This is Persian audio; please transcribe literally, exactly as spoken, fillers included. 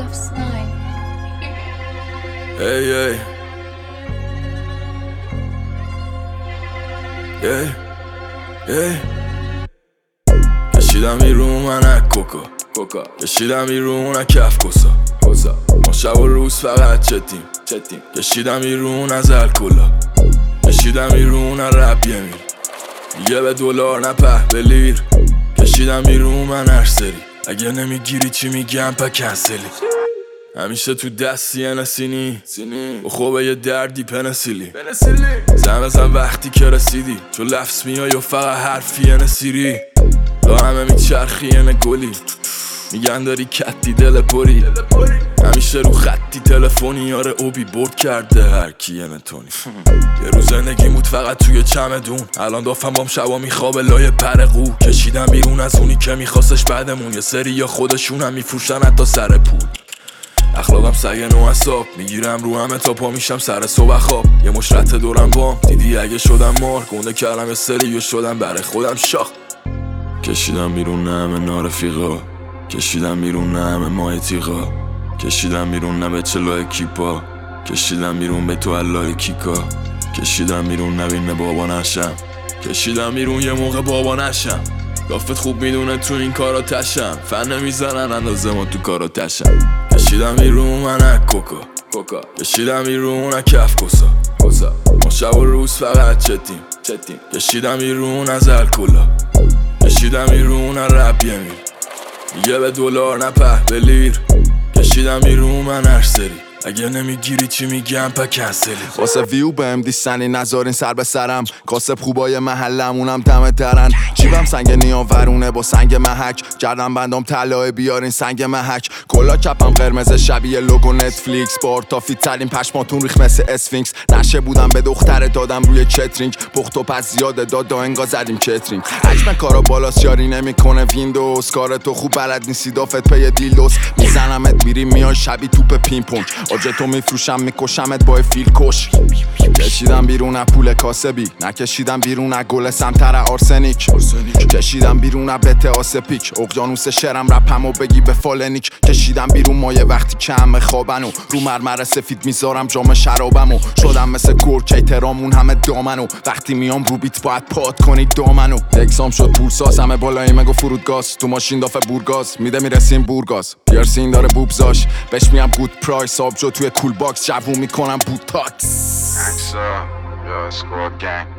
Puffs nine. Hey, hey. Hey, hey. کشیدم بیرون من کوکا کوکا کشیدم بیرون کف کسا کسا ما شب و روز فقط چتیم چتیم کشیدم بیرون از الکلا کشیدم بیرون رپ یمین دیگه به دلار نه پهبلیر کشیدم بیرون من هر سری اگه نمیگیری چی میگم پا کنسلی همیشه تو دستی نسینی و خوبه یه دردی پنسیلی زن بزن وقتی که رسیدی چون لفظ میای و فقط حرفی نسیری با همه میچرخی نه گلی میگن داری کتی دل پری همیشه رو خطی تلفنی یاره اوبی برد کرده هر کی نتونی یه روز زندگی بود فقط توی چمدون الان دافم بام شبا میخوابه لای پرقو کشیدم بیرون از اونی که میخواستش بعدمون یه سری یا خودشون هم میفروشن حتی سر پول اخلاقم سگه نو حساب میگیرم رو همه تا پا میشم سر صبح خواب یه مشرت دورم بام دیدی اگه شدم مار گنده کردم یه سری و شدم برای خودم شاخ کشیدم بیرون نه همه نارفیقا کشیدم بیرون نه همه ماه تیغا کشیدم بیرون نه به چلو کیپا کشیدم بیرون به تو الله کیکا کشیدم بیرون نبینه بابا نشم کشیدم بیرون یه موقع بابا نشم دافت خوب میدونه تو این کارا تشم فن نمیزنن اندازه ما تو کارا تشم کشیدم بیرون من کوکا کوکا کشیدم بیرون کف کسا کسا ما شب و روز فقط چتیم چتیم کشیدم بیرون از الکلا کشیدم بیرون رپ یمین دیگه به دلار نه پهبلیر کشیدم بیرون من هر سری اگه نمیگیری چی میگم پا کنسلی واسه ویو بهم دیستنی نذارین سر به سرم کاسب خوبای محلمونم دم درن جیبم سنگ نیاورونه با سنگ محک گردم بندام طلای بیارین سنگ محک کلا کپم قرمز شبیه لوگو نتفلیکس بار تا فیت ترین پشماتون ریخ مثل اسفینکس نشه بودم به دختر دادم روی چترینگ پخت و پس زیاده داد داینگا زدیم چترینگ حجم کارا بالاست یاری نمیکنه ویندوز کار تو خوب بلد نیستی دافت پی دیلدوس میزنمت میری میای شبی توپ پینگ پونگ آجه تو میفروشم میکشمت با فیل کش کشیدم بیرون از پول کاسبی نکشیدم بیرون از گل سمتر آرسنیک کشیدم بیرون از بته آسپیک اقیانوس شرم رپم و بگی به فالنیک کشیدم بیرون مایه وقتی که همه خوابنو رو مرمر سفید میذارم جام شرابمو شدم مثل گرکی ترامون همه دامنو وقتی میام رو بیت باید پاد کنید دامنو اکسام شد پولساز همه بالایی مگو فرودگاز تو ماشین دافه بورگاز میده میرسیم بورگاز پیرسین داره بوبزاش بهش میام گود پرایس آبجو توی کول باکس جوون میکنم بوتاکس X up, yo, squad gang.